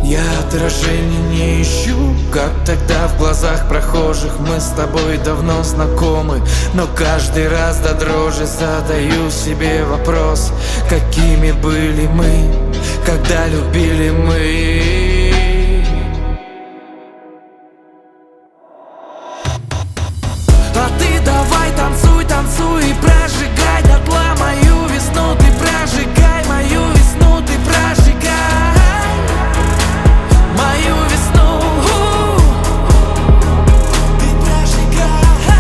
Я отражений не ищу, как тогда в глазах прохожих. Мы с тобой давно знакомы, но каждый раз до дрожи задаю себе вопрос: какими были мы, когда любили мы? А ты давай танцуй, танцуй и прожигай дотла мою весну. Ты прожигай мою весну, ты прожигай мою весну. Ты прожигай.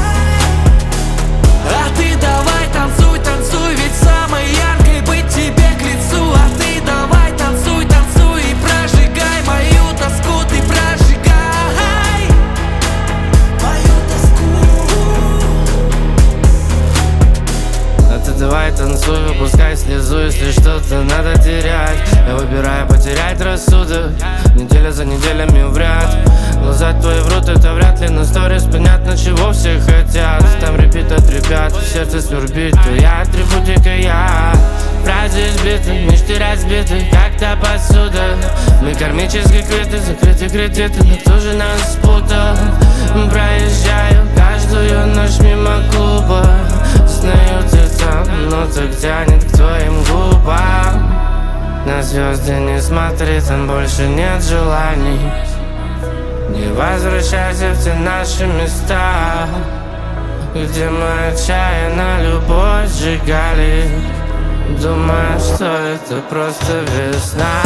А ты давай танцуй, танцуй, ведь самой яркой быть тебе к лицу. А ты давай танцуй, танцуй и прожигай мою тоску. Ты прожигай мою тоску. А ты давай танцуй, выпускай слезу, если что-то надо терять. Я выбираю потерять рассудок, неделя за неделями вряд. Глаза твои врут, это вряд ли, но сторис понятно, чего все хотят. Там репит от ребят, сердце свербит, твоя атрибутика я. Фразы избиты, мечты разбиты, как-то посуда. Мы кармические квиты, закрыты кредиты, но кто же нас спутал? Проезжаю каждую ночь мимо клуба. Знаю, ты там, но так тянет к твоим губам. На звезды не смотри, там больше нет желаний. Не возвращайся в те наши места, где мы отчаянно любовь сжигали, думая, что это просто весна.